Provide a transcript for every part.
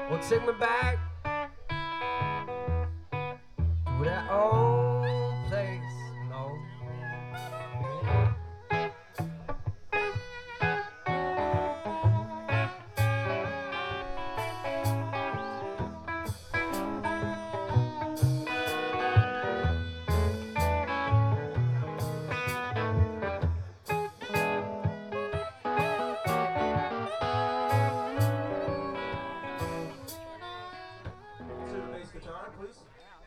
Well, take me back to that old place, no. Let's hear the bass guitar, please.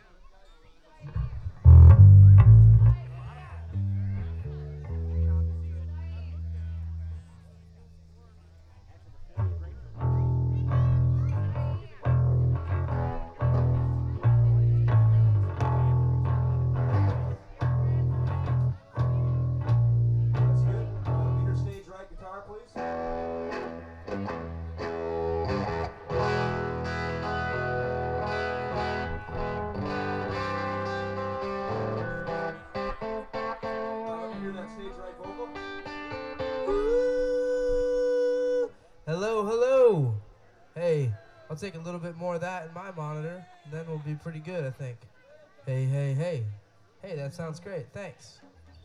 That's good. Meter stage right guitar, please. Let me hear that stage right vocal. Ooh. Hello, hello. Hey, I'll take a little bit more of that in my monitor, and then we'll be pretty good, I think. Hey, hey, hey. Hey, that sounds great. Thanks.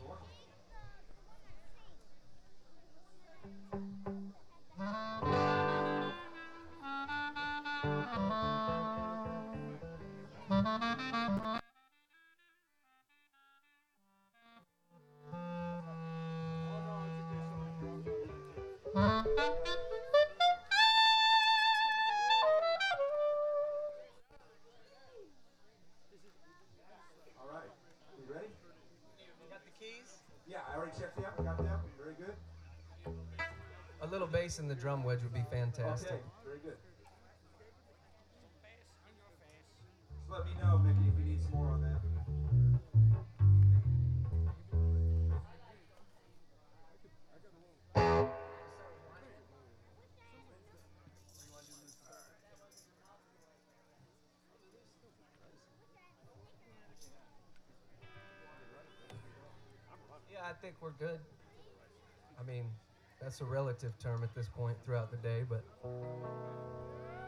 All right. You ready? You got the keys? Yeah, I already checked them. Got them. Very good. A little bass in the drum wedge would be fantastic. Okay, very good. Just let me know, Mickey, if you need some more on that. Yeah, I think we're good. I mean, that's a relative term at this point throughout the day, but